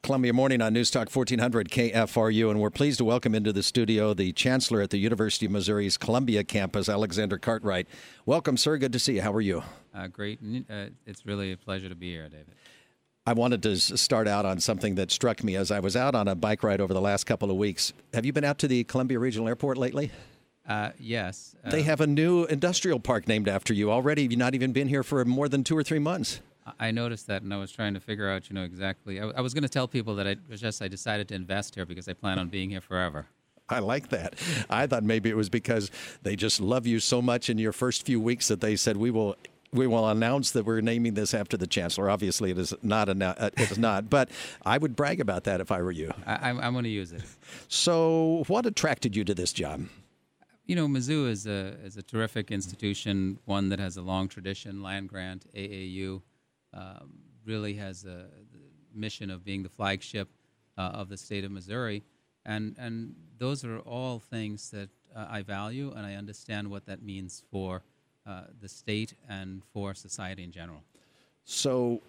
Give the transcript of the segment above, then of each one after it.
Columbia Morning on News Talk 1400 KFRU, and we're pleased to welcome into the studio the Chancellor at the University of Missouri's Columbia campus, Alexander Cartwright. Welcome, sir. Good to see you. How are you? Great. It's really a pleasure to be here, David. I wanted to start out on something that struck me as I was out on a bike ride over the last couple of weeks. Have you been out to the Columbia Regional Airport lately? Yes. They have a new industrial park named after you already. You've not even been here for more than 2 or 3 months. I noticed that, and I was trying to figure out, exactly. I was going to tell people that I decided to invest here because I plan on being here forever. I like that. I thought maybe it was because they just love you so much in your first few weeks that they said, we will announce that we're naming this after the Chancellor. Obviously, it is not. It is not. But I would brag about that if I were you. I'm going to use it. So what attracted you to this job? Mizzou is a terrific institution, one that has a long tradition. Land grant, AAU. Really has the mission of being the flagship of the state of Missouri. And those are all things that I value, and I understand what that means for the state and for society in general. So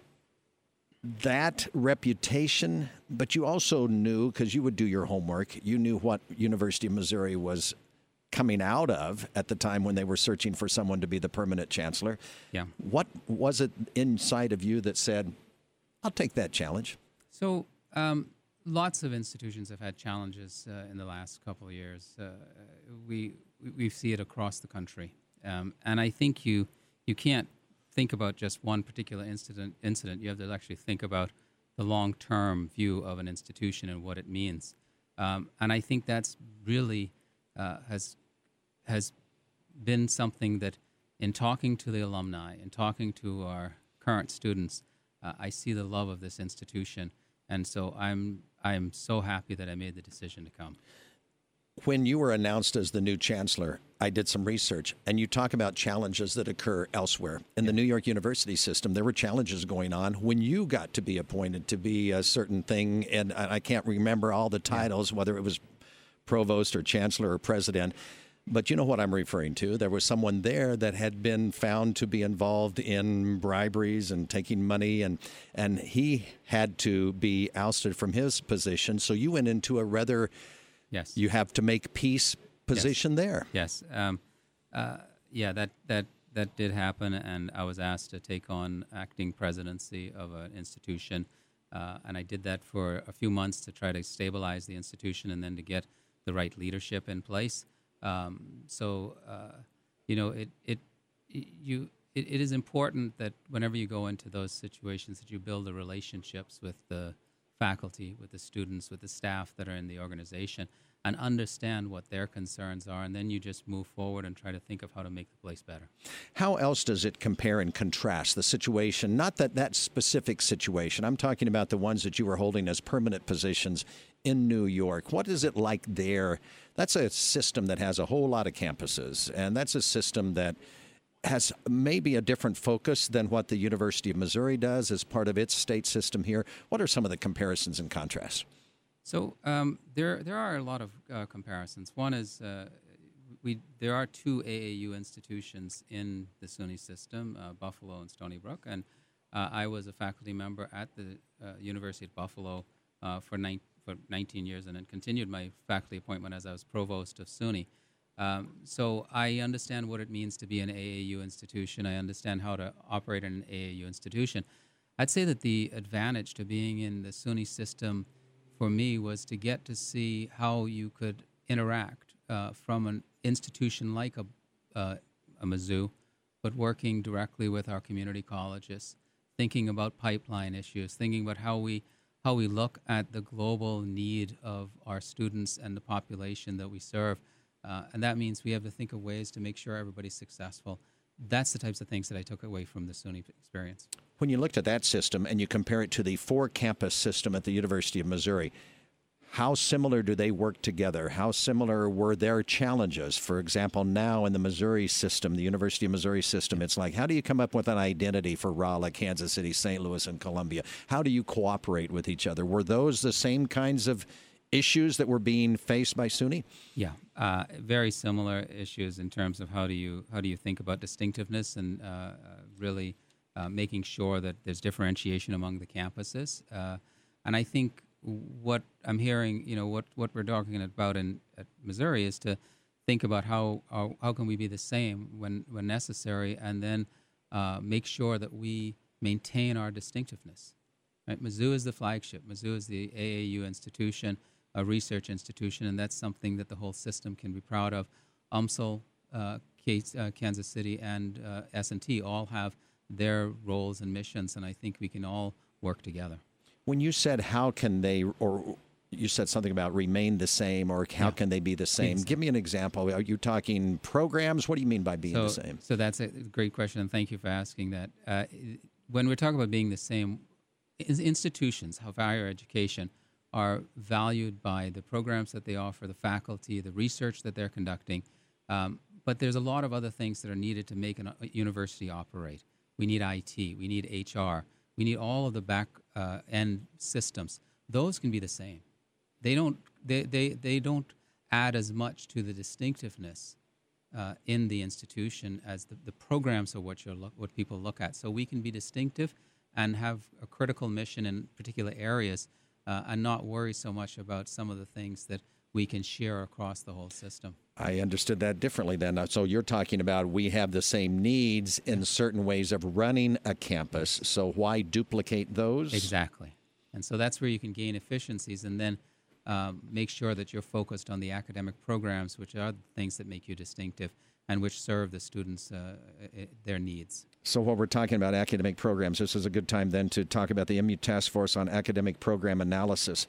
that reputation, but you also knew, because you would do your homework, you knew what University of Missouri was coming out of at the time when they were searching for someone to be the permanent chancellor. Yeah. What was it inside of you that said, I'll take that challenge? So lots of institutions have had challenges in the last couple of years. We see it across the country. And I think you can't think about just one particular incident. You have to actually think about the long-term view of an institution and what it means. And I think that's really has been something that, in talking to the alumni and talking to our current students, I see the love of this institution, and so I'm so happy that I made the decision to come. When you were announced as the new chancellor, I did some research, and you talk about challenges that occur elsewhere. In the New York University system, there were challenges going on when you got to be appointed to be a certain thing, and I can't remember all the titles, whether it was provost or chancellor or president, but you know what I'm referring to. There was someone there that had been found to be involved in briberies and taking money, and he had to be ousted from his position. So you went into a rather, you have to make peace position there. Yes. That did happen, and I was asked to take on acting presidency of an institution, and I did that for a few months to try to stabilize the institution and then to get the right leadership in place. It is important that whenever you go into those situations that you build the relationships with the faculty, with the students, with the staff that are in the organization, and understand what their concerns are, and then you just move forward and try to think of how to make the place better. How else does it compare and contrast the situation? Not that specific situation. I'm talking about the ones that you were holding as permanent positions in New York. What is it like there? That's a system that has a whole lot of campuses, and that's a system that has maybe a different focus than what the University of Missouri does as part of its state system here. What are some of the comparisons and contrasts? So there are a lot of comparisons. One is there are 2 AAU institutions in the SUNY system, Buffalo and Stony Brook, and I was a faculty member at the University of Buffalo for 19 years, and then continued my faculty appointment as I was provost of SUNY. So I understand what it means to be an AAU institution. I understand how to operate in an AAU institution. I'd say that the advantage to being in the SUNY system for me was to get to see how you could interact from an institution like a Mizzou, but working directly with our community colleges, thinking about pipeline issues, thinking about how we look at the global need of our students and the population that we serve. And that means we have to think of ways to make sure everybody's successful. That's the types of things that I took away from the SUNY experience. When you looked at that system and you compare it to the 4-campus system at the University of Missouri, how similar do they work together? How similar were their challenges? For example, now in the Missouri system, the University of Missouri system, it's like, how do you come up with an identity for Raleigh, Kansas City, St. Louis, and Columbia? How do you cooperate with each other? Were those the same kinds of issues that were being faced by SUNY? Yeah, very similar issues in terms of how do you think about distinctiveness and really making sure that there's differentiation among the campuses. And I think what I'm hearing, what we're talking about at Missouri is to think about how can we be the same when necessary, and then make sure that we maintain our distinctiveness. Right? Mizzou is the flagship. Mizzou is the AAU institution, a research institution, and that's something that the whole system can be proud of. UMSL, Kansas City, and S&T all have their roles and missions, and I think we can all work together. When you said how can they, or you said something about remain the same, or how can they be the same? Give me an example. Are you talking programs? What do you mean by being the same? So that's a great question, and thank you for asking that. When we're talking about being the same, institutions of higher education are valued by the programs that they offer, the faculty, the research that they're conducting, but there's a lot of other things that are needed to make a university operate. We need IT, we need HR, we need all of the back end systems. Those can be the same. They don't add as much to the distinctiveness in the institution as the programs are what people look at. So we can be distinctive and have a critical mission in particular areas, and not worry so much about some of the things that we can share across the whole system. I understood that differently then. So you're talking about we have the same needs in certain ways of running a campus, so why duplicate those? Exactly. And so that's where you can gain efficiencies, and then make sure that you're focused on the academic programs, which are the things that make you distinctive and which serve the students' their needs. So while we're talking about academic programs, this is a good time then to talk about the MU Task Force on Academic Program Analysis.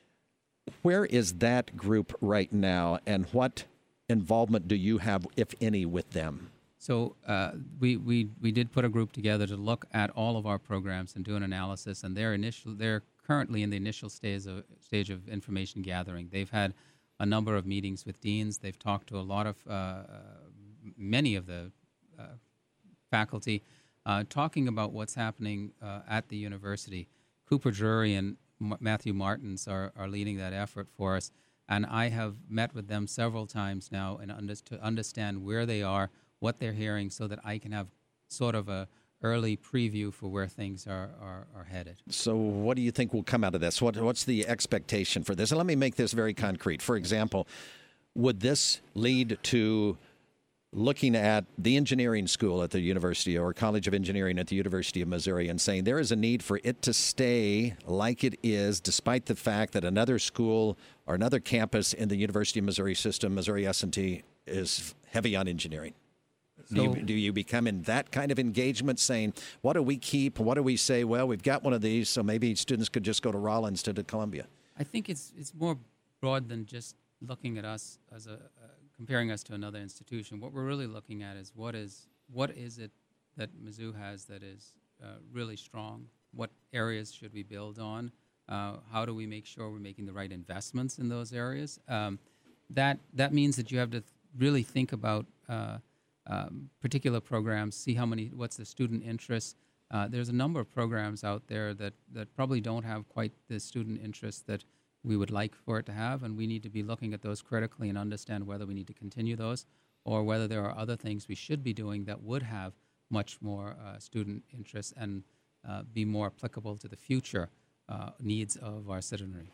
Where is that group right now, and what involvement do you have, if any, with them? So we did put a group together to look at all of our programs and do an analysis, and they're currently in the initial stage of information gathering. They've had a number of meetings with deans. They've talked to a lot of many of the faculty, talking about what's happening at the university. Cooper Drury and Matthew Martins are leading that effort for us, and I have met with them several times now to understand where they are, what they're hearing, so that I can have sort of a early preview for where things are headed. So what do you think will come out of this? What's the expectation for this? And let me make this very concrete. For example, would this lead to looking at the engineering school at the university or College of Engineering at the University of Missouri and saying there is a need for it to stay like it is, despite the fact that another school or another campus in the University of Missouri system, Missouri S&T, is heavy on engineering? Do you become in that kind of engagement saying, what do we keep? What do we say? Well, we've got one of these, so maybe students could just go to Rollins instead of Columbia. I think it's more broad than just looking at us as comparing us to another institution. What we're really looking at is what is it that Mizzou has that is really strong? What areas should we build on? How do we make sure we're making the right investments in those areas? That means that you have to really think about particular programs, see what's the student interest. There's a number of programs out there that probably don't have quite the student interest that we would like for it to have, and we need to be looking at those critically and understand whether we need to continue those or whether there are other things we should be doing that would have much more student interest and be more applicable to the future needs of our citizenry.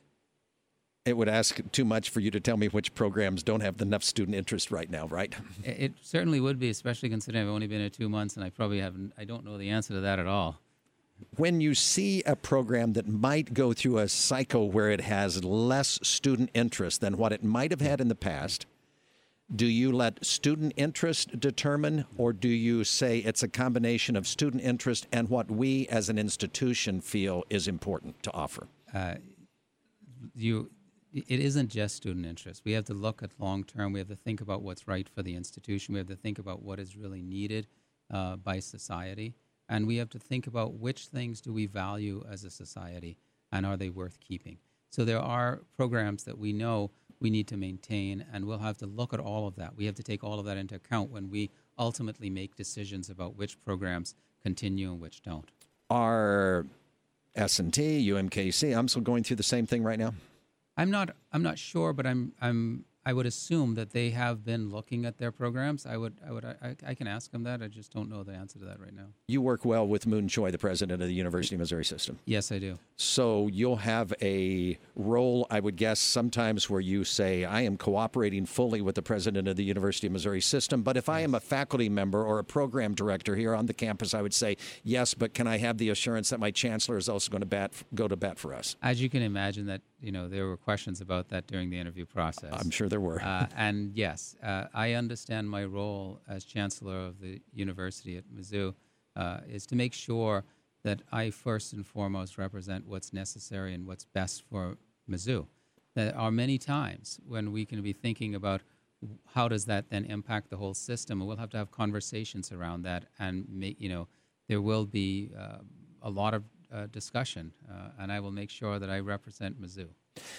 It would ask too much for you to tell me which programs don't have enough student interest right now, right? It certainly would be, especially considering I've only been here 2 months and I don't know the answer to that at all. When you see a program that might go through a cycle where it has less student interest than what it might have had in the past, do you let student interest determine, or do you say it's a combination of student interest and what we as an institution feel is important to offer? It isn't just student interest. We have to look at long term. We have to think about what's right for the institution. We have to think about what is really needed by society. And we have to think about which things do we value as a society and are they worth keeping. So there are programs that we know we need to maintain, and we'll have to look at all of that. We have to take all of that into account when we ultimately make decisions about which programs continue and which don't. Are S&T, UMKC, I'm still going through the same thing right now? I'm not sure, but I would assume that they have been looking at their programs. I can ask them that. I just don't know the answer to that right now. You work well with Moon Choi, the president of the University of Missouri System. Yes, I do. So you'll have a role, I would guess, sometimes where you say, I am cooperating fully with the president of the University of Missouri System. But if I am a faculty member or a program director here on the campus, I would say, yes, but can I have the assurance that my chancellor is also going to go to bat for us? As you can imagine, that there were questions about that during the interview process. I'm sure there were. And yes, I understand my role as chancellor of the university at Mizzou is to make sure that I first and foremost represent what's necessary and what's best for Mizzou. There are many times when we can be thinking about how does that then impact the whole system, and we'll have to have conversations around that, and there will be a lot of discussion, and I will make sure that I represent Mizzou.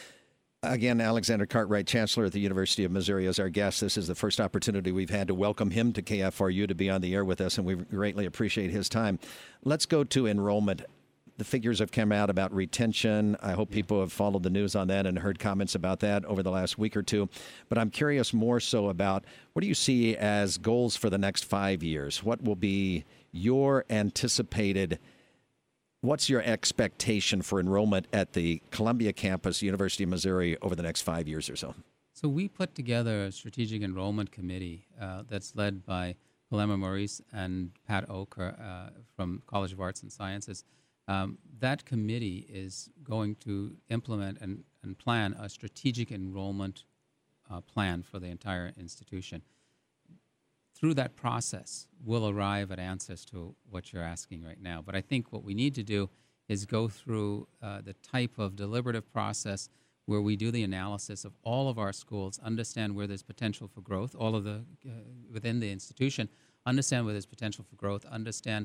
Again, Alexander Cartwright, Chancellor at the University of Missouri, is our guest. This is the first opportunity we've had to welcome him to KFRU to be on the air with us, and we greatly appreciate his time. Let's go to enrollment. The figures have come out about retention. I hope people have followed the news on that and heard comments about that over the last week or two. But I'm curious more so about, what do you see as goals for the next 5 years? What will be your anticipated, what's your expectation for enrollment at the Columbia campus, University of Missouri, over the next 5 years or so? So we put together a strategic enrollment committee that's led by Palema Maurice and Pat Oker from College of Arts and Sciences. That committee is going to implement and plan a strategic enrollment plan for the entire institution. Through that process, we'll arrive at answers to what you're asking right now. But I think what we need to do is go through the type of deliberative process where we do the analysis of all of our schools, understand where there's potential for growth, all of the within the institution, understand where there's potential for growth, understand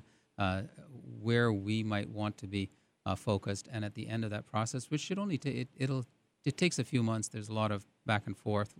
where we might want to be focused, and at the end of that process, which should only it takes a few months. There's a lot of back and forth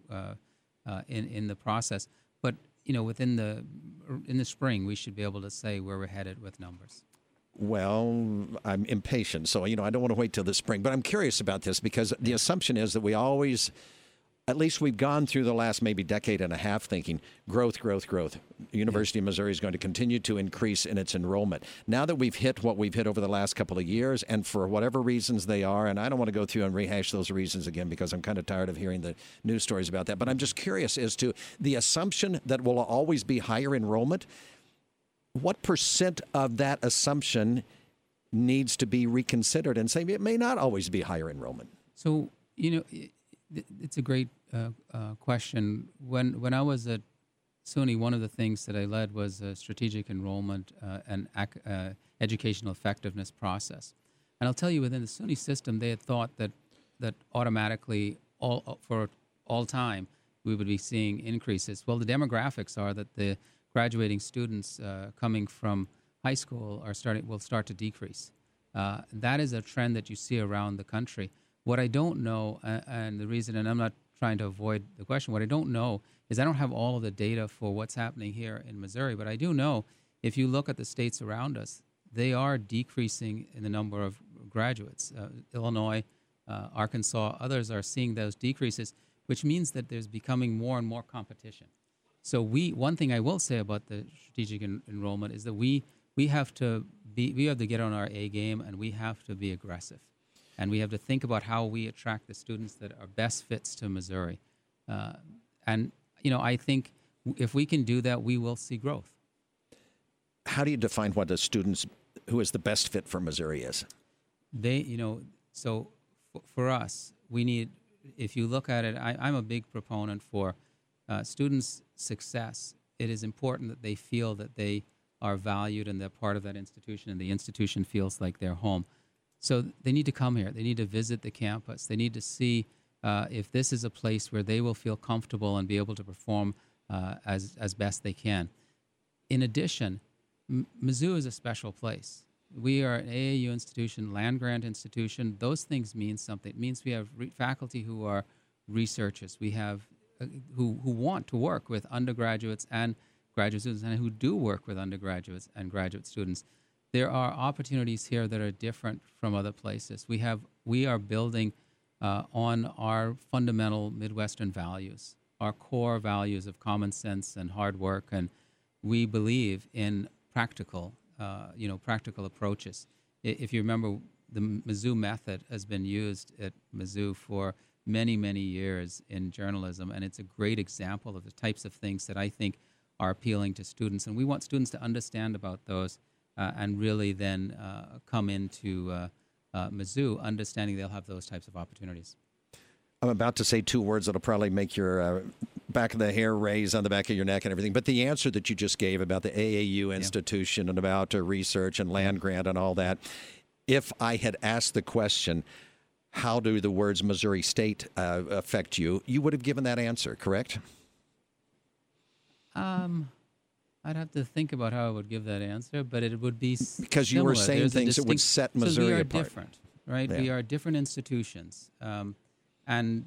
in the process, but in the spring, we should be able to say where we're headed with numbers. Well, I'm impatient, so I don't want to wait till the spring. But I'm curious about this because the assumption is that we always, at least we've gone through the last maybe decade and a half thinking growth, growth, growth. The University of Missouri is going to continue to increase in its enrollment. Now that we've hit what we've hit over the last couple of years, and for whatever reasons they are, and I don't want to go through and rehash those reasons again because I'm kind of tired of hearing the news stories about that, but I'm just curious as to the assumption that will always be higher enrollment. What percent of that assumption needs to be reconsidered and say it may not always be higher enrollment? So, it's a great question. When I was at SUNY, one of the things that I led was a strategic enrollment and educational effectiveness process. And I'll tell you, within the SUNY system, they had thought that automatically, for all time, we would be seeing increases. Well, the demographics are that the graduating students coming from high school will start to decrease. That is a trend that you see around the country. What I don't know, and the reason, and I'm not trying to avoid the question, what I don't know is I don't have all of the data for what's happening here in Missouri, but I do know if you look at the states around us, they are decreasing in the number of graduates. Illinois, Arkansas, others are seeing those decreases, which means that there's becoming more and more competition. So one thing I will say about the strategic enrollment is that we have to get on our A game, and we have to be aggressive. And we have to think about how we attract the students that are best fits to Missouri. I think if we can do that, we will see growth. How do you define what a student who is the best fit for Missouri is? So for us, we need, if you look at it, I'm a big proponent for students' success. It is important that they feel that they are valued and they're part of that institution, and the institution feels like their home. So they need to come here. They need to visit the campus. They need to see if this is a place where they will feel comfortable and be able to perform as best they can. In addition, Mizzou is a special place. We are an AAU institution, land-grant institution. Those things mean something. It means we have faculty who are researchers. We have who want to work with undergraduates and graduate students, and who do work with undergraduates and graduate students. There are opportunities here that are different from other places. We are building on our fundamental Midwestern values, our core values of common sense and hard work, and we believe in practical approaches. If you remember, the Mizzou method has been used at Mizzou for many, many years in journalism, and it's a great example of the types of things that I think are appealing to students. And we want students to understand about those and really then come into Mizzou understanding they'll have those types of opportunities. I'm about to say two words that'll probably make your back of the hair raise on the back of your neck and everything. But the answer that you just gave about the AAU institution and about research and land grant and all that, if I had asked the question, how do the words Missouri State affect you, you would have given that answer, correct? I'd have to think about how I would give that answer, but it would be because you were saying things that would set Missouri apart. So we are different, right? Yeah. We are different institutions, and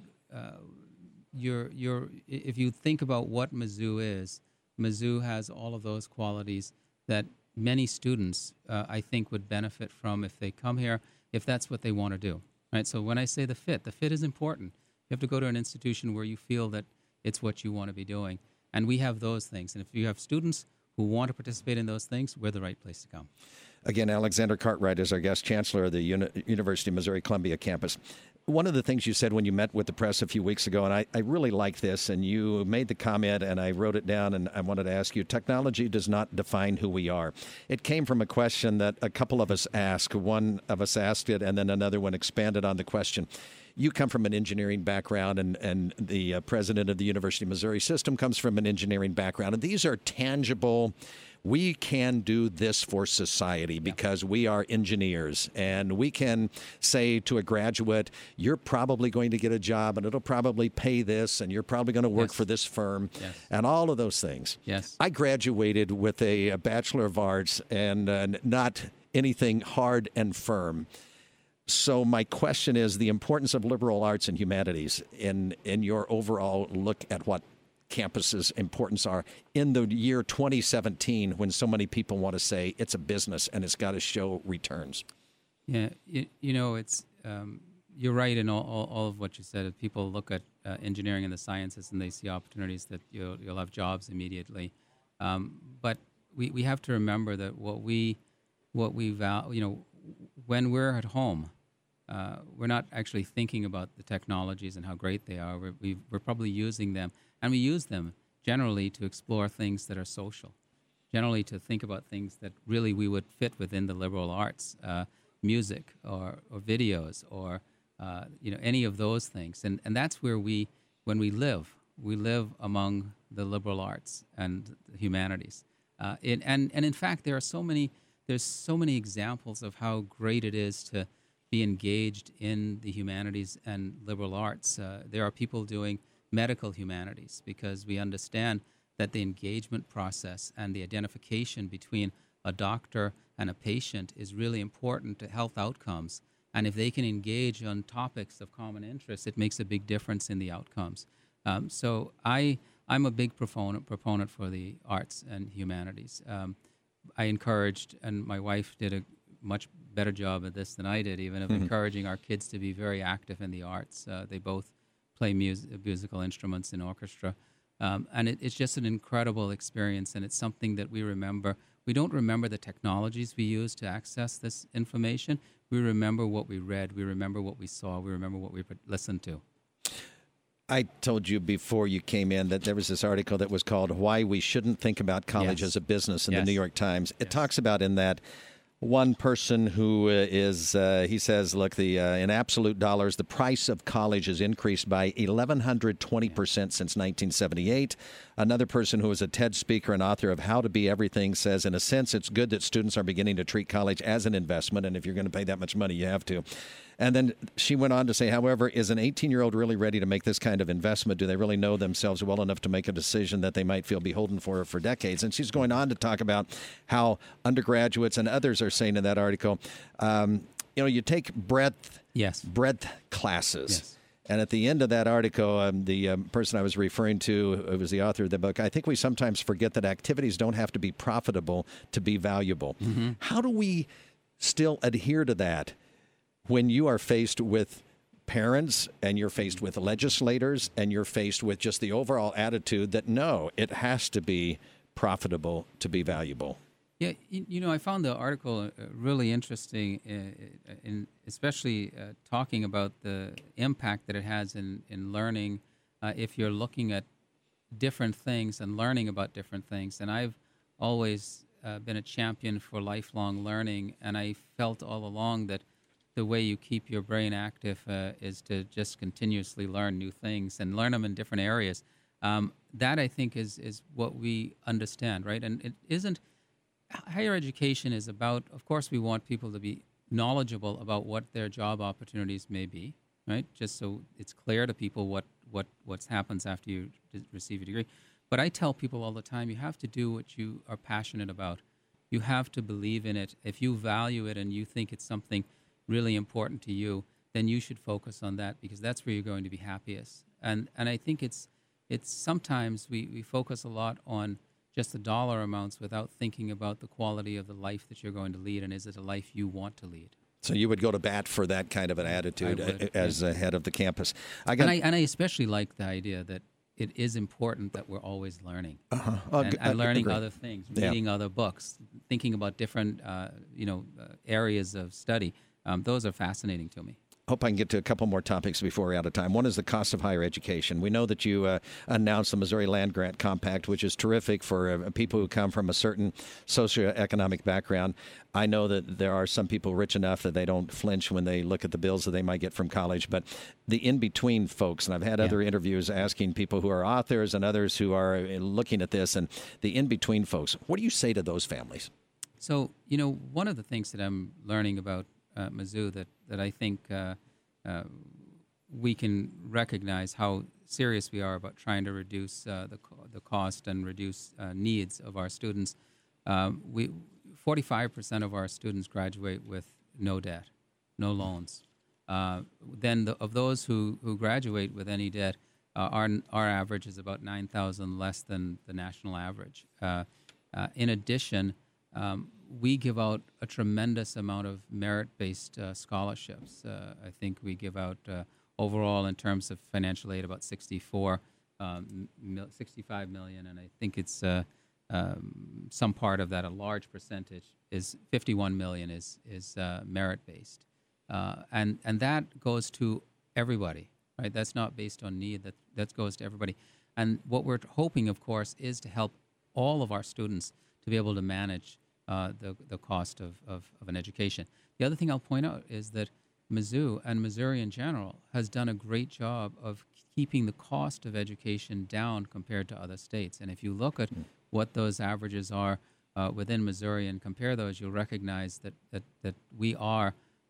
if you think about what Mizzou is, Mizzou has all of those qualities that many students, I think, would benefit from if they come here, if that's what they want to do, right? So when I say the fit is important. You have to go to an institution where you feel that it's what you want to be doing. And we have those things. And if you have students who want to participate in those things, we're the right place to come. Again, Alexander Cartwright is our guest, Chancellor of the University of Missouri-Columbia campus. One of the things you said when you met with the press a few weeks ago, and I really like this, and you made the comment, and I wrote it down, and I wanted to ask you, technology does not define who we are. It came from a question that a couple of us asked. One of us asked it, and then another one expanded on the question. You come from an engineering background, and the president of the University of Missouri system comes from an engineering background. And these are tangible. We can do this for society because we are engineers. And we can say to a graduate, you're probably going to get a job, and it'll probably pay this, and you're probably going to work for this firm, and all of those things. Yes. I graduated with a Bachelor of Arts and not anything hard and firm. So my question is the importance of liberal arts and humanities in your overall look at what campus's importance are in the year 2017 when so many people want to say it's a business and it's got to show returns. Yeah, it's you're right in all of what you said. People look at engineering and the sciences and they see opportunities that you'll have jobs immediately. But we have to remember that what we value, when we're at home, we're not actually thinking about the technologies and how great they are. We're probably using them, and we use them generally to explore things that are social, generally to think about things that really we would fit within the liberal arts, music or videos or any of those things. And that's where when we live among the liberal arts and the humanities. And in fact, there's so many examples of how great it is to be engaged in the humanities and liberal arts. There are people doing medical humanities because we understand that the engagement process and the identification between a doctor and a patient is really important to health outcomes. And if they can engage on topics of common interest, it makes a big difference in the outcomes. So I'm a big proponent for the arts and humanities. I encouraged, and my wife did a much better job at this than I did, even of encouraging our kids to be very active in the arts. They both play musical instruments in orchestra. And it's just an incredible experience, and it's something that we remember. We don't remember the technologies we use to access this information. We remember what we read. We remember what we saw. We remember what we listened to. I told you before you came in that there was this article that was called Why We Shouldn't Think About College as a Business in the New York Times. It talks about in that one person who he says, look, in absolute dollars, the price of college has increased by 1,120% since 1978. Another person who is a TED speaker and author of How to Be Everything says, in a sense, it's good that students are beginning to treat college as an investment, and if you're going to pay that much money, you have to. And then she went on to say, however, is an 18-year-old really ready to make this kind of investment? Do they really know themselves well enough to make a decision that they might feel beholden for decades? And she's going on to talk about how undergraduates and others are saying in that article, you take breadth classes. Yes. And at the end of that article, the person I was referring to, who was the author of the book, I think we sometimes forget that activities don't have to be profitable to be valuable. Mm-hmm. How do we still adhere to that when you are faced with parents and you're faced with legislators and you're faced with just the overall attitude that no, it has to be profitable to be valuable. Yeah, I found the article really interesting, especially talking about the impact that it has in learning if you're looking at different things and learning about different things. And I've always been a champion for lifelong learning, and I felt all along that the way you keep your brain active is to just continuously learn new things and learn them in different areas. That, I think, is what we understand, right? And it isn't... Higher education is about, of course, we want people to be knowledgeable about what their job opportunities may be, right? Just so it's clear to people what happens after you receive a degree. But I tell people all the time, you have to do what you are passionate about. You have to believe in it. If you value it and you think it's something really important to you, then you should focus on that, because that's where you're going to be happiest. And I think it's sometimes we focus a lot on just the dollar amounts without thinking about the quality of the life that you're going to lead, and is it a life you want to lead? So you would go to bat for that kind of an attitude as a head of the campus. And I especially like the idea that it is important that we're always learning and learning other things, reading other books, thinking about different areas of study. Those are fascinating to me. Hope I can get to a couple more topics before we're out of time. One is the cost of higher education. We know that you announced the Missouri Land Grant Compact, which is terrific for people who come from a certain socioeconomic background. I know that there are some people rich enough that they don't flinch when they look at the bills that they might get from college, but the in-between folks, and I've had other interviews asking people who are authors and others who are looking at this, and the in-between folks, what do you say to those families? So, one of the things that I'm learning about Mizzou that I think we can recognize how serious we are about trying to reduce the cost and reduce needs of our students. 45% of our students graduate with no debt, no loans. Then of those who graduate with any debt, our average is about $9,000 less than the national average. In addition, we give out a tremendous amount of merit-based scholarships. I think we give out overall, in terms of financial aid, about 65 million, and I think it's some part of that, a large percentage, is 51 million is merit-based, and that goes to everybody, right? That's not based on need. That goes to everybody, and what we're hoping, of course, is to help all of our students to be able to manage the cost of an education. The other thing I'll point out is that Mizzou and Missouri in general has done a great job of keeping the cost of education down compared to other states. And if you look at what those averages are within Missouri and compare those, you'll recognize that we are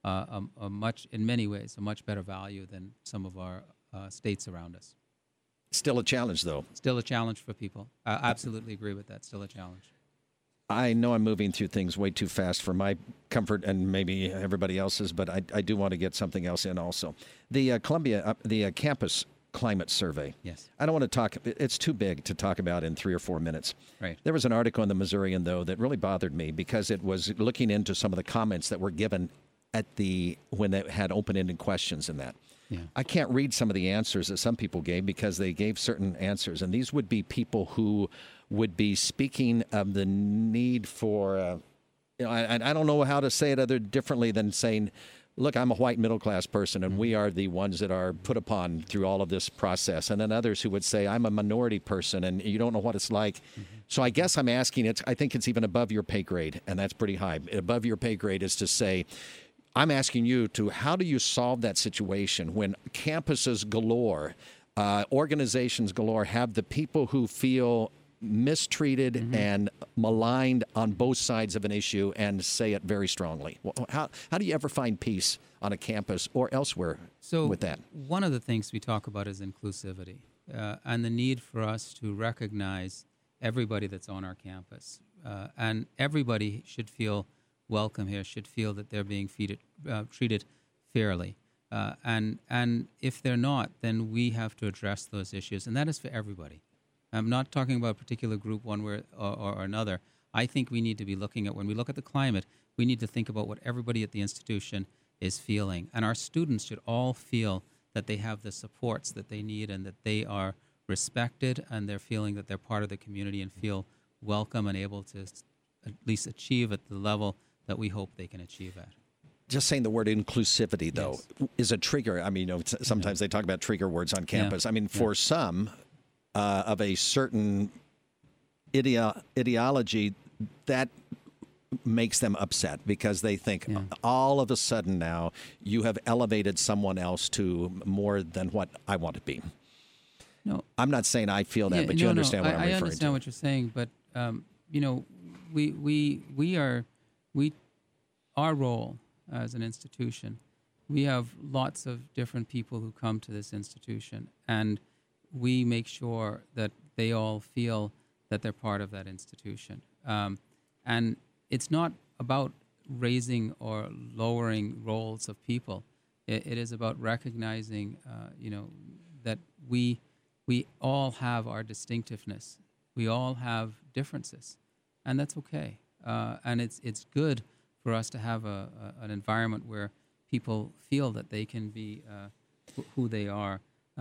in many ways, a much better value than some of our states around us. Still a challenge, though. Still a challenge for people. I absolutely agree with that. Still a challenge. I know I'm moving through things way too fast for my comfort and maybe everybody else's, but I do want to get something else in also. The the campus climate survey. Yes. I don't want to talk, it's too big to talk about in 3 or 4 minutes. Right. There was an article in the Missourian, though, that really bothered me because it was looking into some of the comments that were given when they had open-ended questions in that. Yeah. I can't read some of the answers that some people gave because they gave certain answers, and these would be people who would be speaking of the need for, I don't know how to say it other differently than saying, look, I'm a white middle-class person, and we are the ones that are put upon through all of this process. And then others who would say, I'm a minority person, and you don't know what it's like. So I guess I'm asking, I think it's even above your pay grade, and that's pretty high. Above your pay grade is to say, I'm asking you how do you solve that situation when campuses galore, organizations galore have the people who feel mistreated and maligned on both sides of an issue and say it very strongly? How do you ever find peace on a campus or elsewhere with that? One of the things we talk about is inclusivity and the need for us to recognize everybody that's on our campus. And everybody should feel welcome here, should feel that they're being treated fairly. And if they're not, then we have to address those issues. And that is for everybody. I'm not talking about a particular group, one way or another. I think we need to be looking at, when we look at the climate, we need to think about what everybody at the institution is feeling. And our students should all feel that they have the supports that they need and that they are respected and they're feeling that they're part of the community and feel welcome and able to at least achieve at the level that we hope they can achieve at. Just saying the word inclusivity, though, is a trigger. I mean, sometimes they talk about trigger words on campus. I mean, for some of a certain ideology, that makes them upset because they think all of a sudden now you have elevated someone else to more than what I want to be. No, I'm not saying I feel that, but you understand what I'm referring to. I understand what you're saying, but our role as an institution, we have lots of different people who come to this institution, and we make sure that they all feel that they're part of that institution. And it's not about raising or lowering roles of people. It is about recognizing, that we all have our distinctiveness. We all have differences, and that's okay. And it's good for us to have an environment where people feel that they can be who they are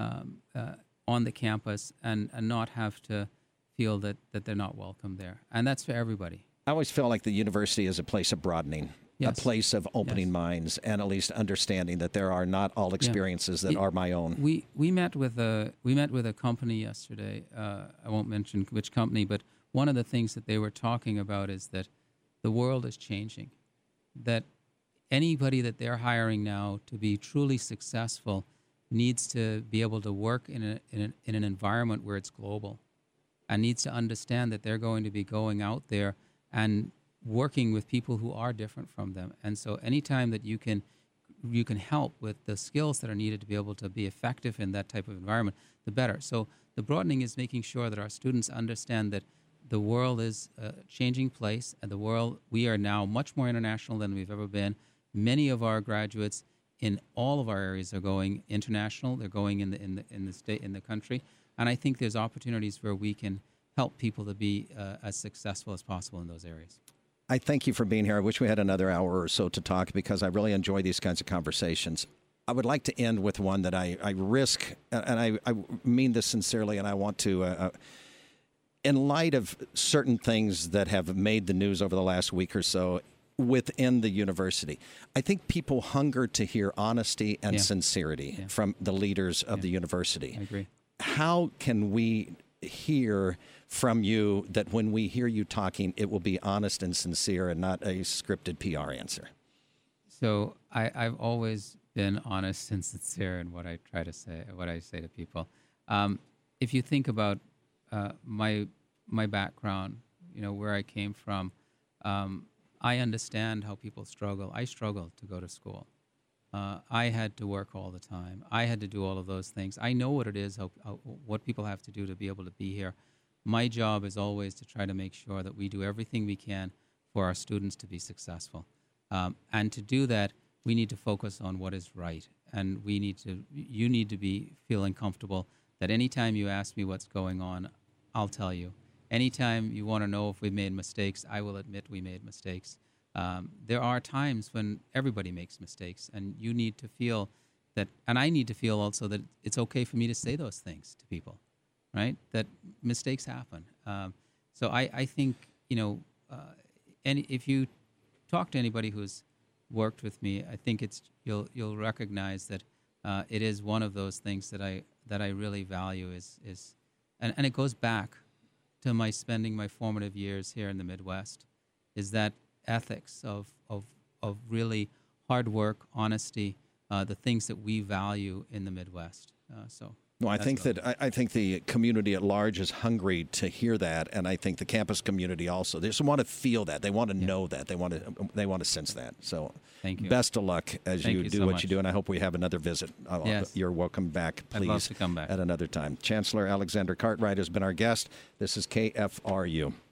on the campus and not have to feel that they're not welcome there. And that's for everybody. I always feel like the university is a place of broadening, a place of opening minds, and at least understanding that there are not all experiences that are my own. We met with a company yesterday. I won't mention which company, but one of the things that they were talking about is that the world is changing. That anybody that they're hiring now to be truly successful needs to be able to work in an environment where it's global, and needs to understand that they're going to be going out there and working with people who are different from them. And so anytime that you can help with the skills that are needed to be able to be effective in that type of environment, the better. So the broadening is making sure that our students understand that the world is a changing place, and we are now much more international than we've ever been. Many of our graduates in all of our areas are going international. They're going in the state, in the country. And I think there's opportunities where we can help people to be as successful as possible in those areas. I thank you for being here. I wish we had another hour or so to talk because I really enjoy these kinds of conversations. I would like to end with one that I risk, and I mean this sincerely, and I want to, in light of certain things that have made the news over the last week or so within the university, I think people hunger to hear honesty and sincerity from the leaders of the university. I agree. How can we hear from you that when we hear you talking, it will be honest and sincere and not a scripted PR answer? So I've always been honest and sincere in what I try to say, what I say to people. If you think about my background, where I came from, I understand how people struggle. I struggled to go to school. I had to work all the time. I had to do all of those things. I know what it is, what people have to do to be able to be here. My job is always to try to make sure that we do everything we can for our students to be successful. And to do that, we need to focus on what is right. And you need to be feeling comfortable that anytime you ask me what's going on, I'll tell you. Anytime you want to know if we made mistakes, I will admit we made mistakes. There are times when everybody makes mistakes, and you need to feel that, and I need to feel also that it's okay for me to say those things to people, right? That mistakes happen. So I think, and if you talk to anybody who's worked with me, I think you'll recognize that it is one of those things that I really value and it goes back to my spending my formative years here in the Midwest, is that ethics of really hard work, honesty, the things that we value in the Midwest. Well, I think the community at large is hungry to hear that, and I think the campus community also. They just want to feel that. They want to know that. They want to sense that. So, thank you. Best of luck as you do what you do, and I hope we have another visit. Yes. You're welcome back, please. I'd love to come back at another time. Chancellor Alexander Cartwright has been our guest. This is KFRU.